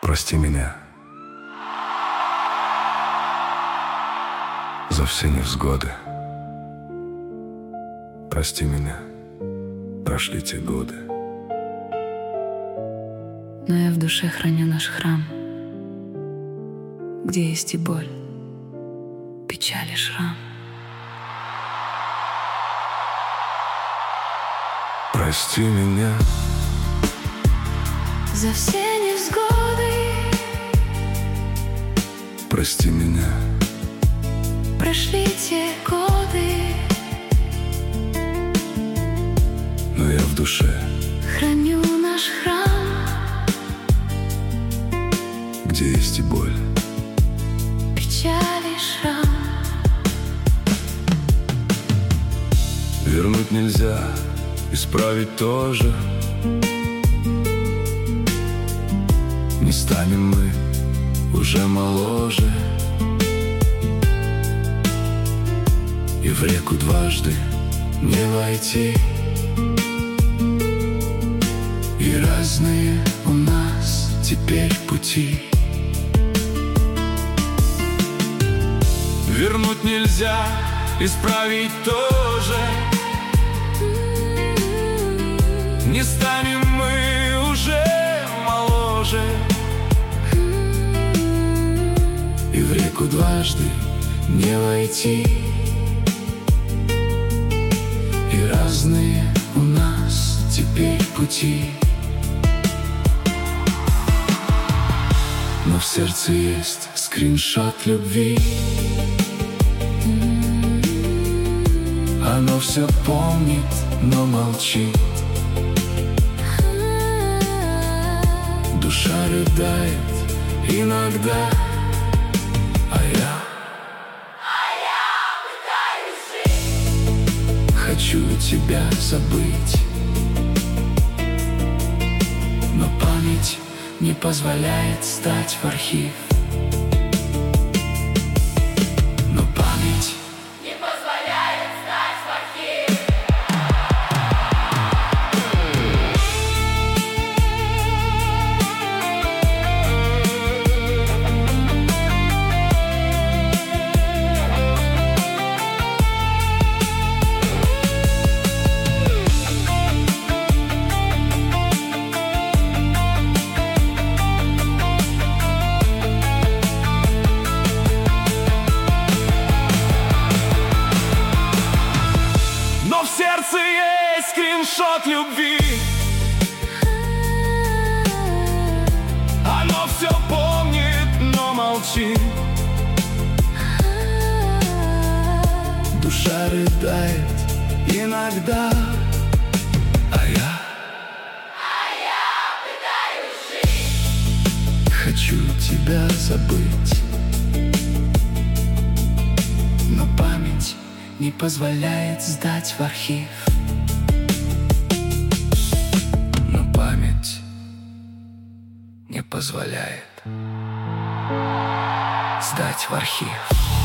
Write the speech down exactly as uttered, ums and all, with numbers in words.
Прости меня за все невзгоды. Прости меня, прошли те годы. Но я в душе храню наш храм, где есть и боль, печаль и шрам. Прости меня за все невзгоды. Прости меня, прошли те годы. но я в душе храню наш храм, где есть и боль, печаль и шрам. вернуть нельзя, исправить тоже. Не станем мы уже моложе, и в реку дважды не войти. И разные у нас теперь пути. Вернуть нельзя, исправить тоже. Не станем мы уже моложе, и в реку дважды не войти. И разные у нас теперь пути. Но в сердце есть скриншот любви. Оно все помнит, но молчит. Душа рыдает иногда, а я А я пытаюсь жить. хочу тебя забыть, но память не позволяет стать в архив. Но память Не позволяет стать в архив. в сердце есть скриншот любви. Оно все помнит, но молчит. Душа рыдает иногда, а я А я пытаюсь жить. хочу тебя забыть, но память не позволяет сдать в архив. Но память не позволяет сдать в архив.